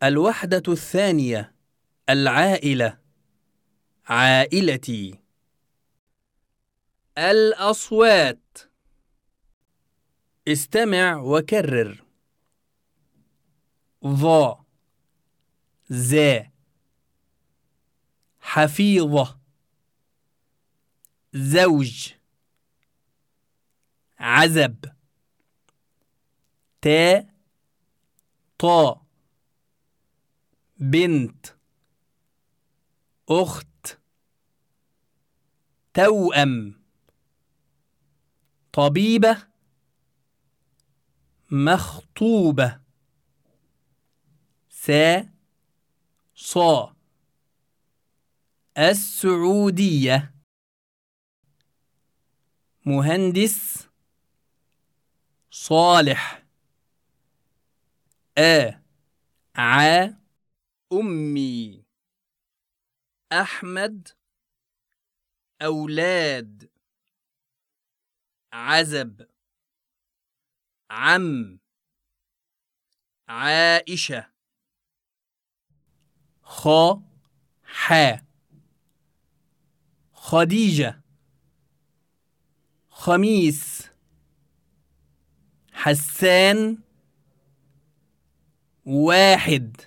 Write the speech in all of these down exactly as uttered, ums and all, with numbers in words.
الوحدة الثانية. العائلة. عائلتي. الأصوات. استمع وكرر. ظا، زا، حفيظة، زوج، عزب، تا، طا، بنت، أخت، توأم، طبيبة، مخطوبة، سا، صا، السعودية، مهندس، صالح، آ، ع، أمي، أحمد، أولاد، عزب، عم، عائشة، خا، حا، خديجة، خميس، حسان، واحد،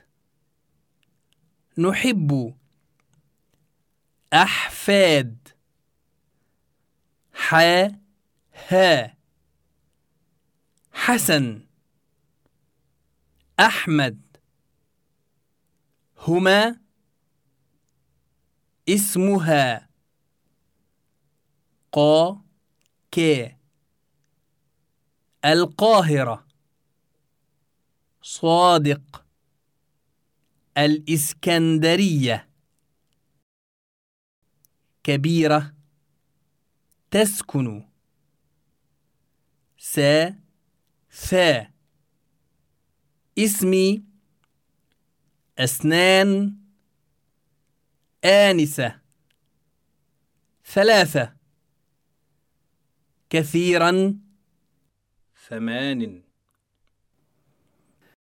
نحب، أحفاد، حا، ها، حسن، أحمد، هما، اسمها، قا، كي، القاهرة، صادق، الإسكندرية، كبيرة، تسكن، سا، ثا، اسمي، أسنان، آنسة، ثلاثة، كثيرا، ثمان.